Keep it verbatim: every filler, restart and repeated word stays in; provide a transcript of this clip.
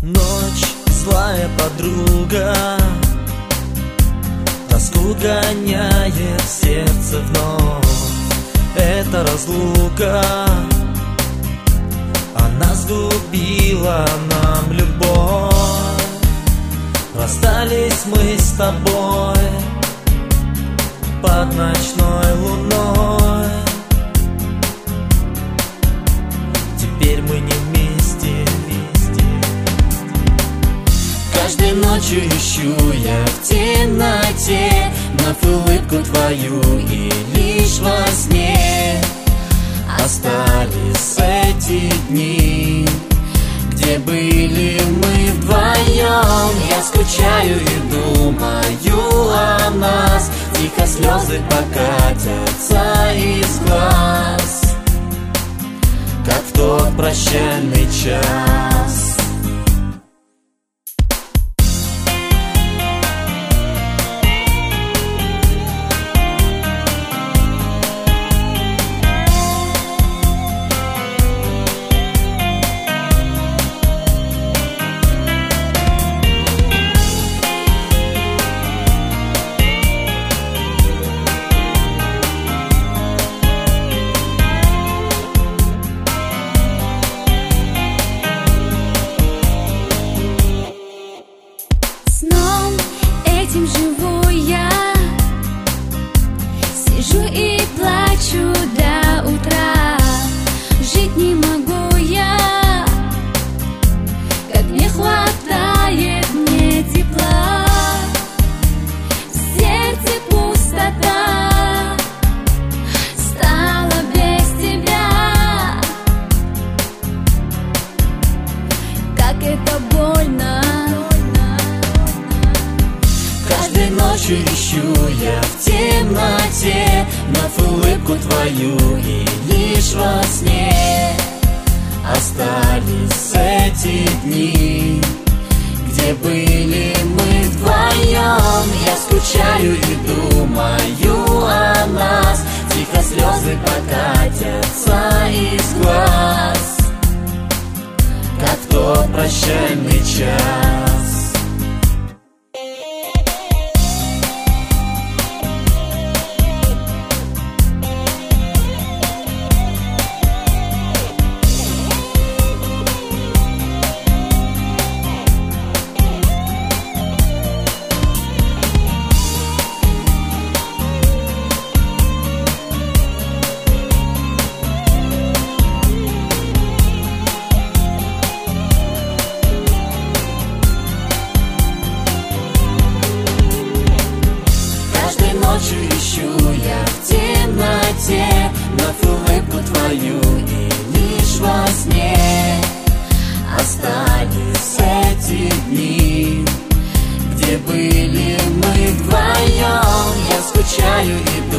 Ночь, злая подруга, тоску гоняет в сердце вновь. Эта разлука, она сгубила нам любовь. Расстались мы с тобой под ночной луной. Теперь мы не вместе, вместе. Каждой ночью ищу я в темноте вновь улыбку твою, и лишь во сне остались эти дни, где были мы вдвоем. Я скучаю и думаю о нас, тихо слезы покатятся из глаз, как в тот прощальный час. Этим живу я, сижу и плачу до утра. Жить не могу я, как не хватает мне тепла. В сердце пустота стала без тебя. Как это больно. Каждой ночью ищу я в темноте вновь улыбку твою, и лишь во сне остались эти дни, где были мы вдвоем. Я скучаю и думаю о нас, тихо слезы покатятся из глаз, как в тот прощальный час. Ночью ищу я в темноте вновь улыбку твою, и лишь во сне остались эти дни, где были мы вдвоем. Я скучаю и